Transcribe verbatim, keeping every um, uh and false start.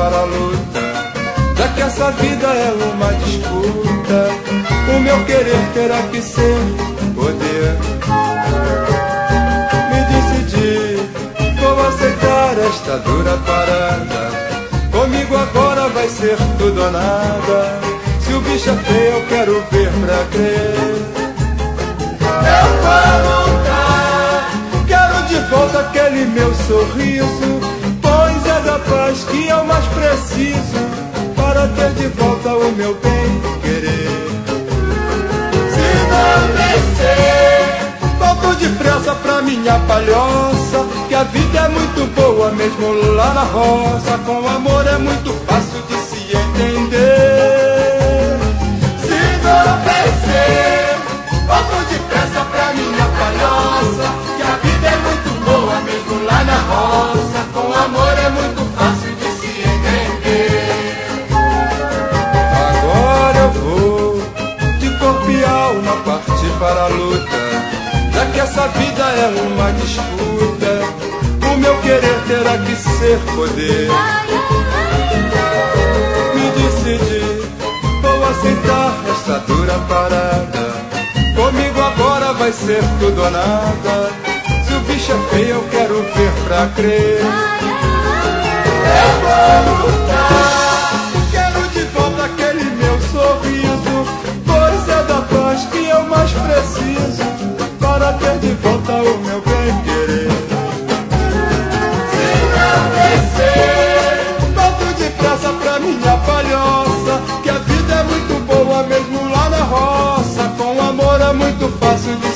para a luta, já que essa vida é uma disputa, o meu querer terá que ser poder. Me decidi, vou aceitar esta dura parada, comigo agora vai ser tudo ou nada, se o bicho é feio eu quero ver pra crer. Eu vou lutar, quero de volta aquele meu sorriso, pois é da paz que eu mais preciso, para ter de volta o meu bem querer. Se não vencer, volto depressa pra minha palhoça, que a vida é muito boa mesmo lá na roça, com amor é muito fácil de se entender. Se não vencer, volto depressa pra minha palhoça, que a vida é muito boa mesmo lá na roça, com amor é muito fácil de se entender. Agora eu vou de corpo e alma partir para a luta, já que essa vida é uma disputa, o meu querer terá que ser poder. Me decidi, vou aceitar esta dura parada, comigo agora vai ser tudo ou nada, se o bicho é feio eu quero ver pra crer. Eu vou lutar, quero de volta aquele meu sorriso, pois é da paz que eu mais preciso, para ter de volta o meu bem querer. Se não vencer, volto depressa pra minha palhoça, que a vida é muito boa mesmo lá na roça, com amor é muito fácil de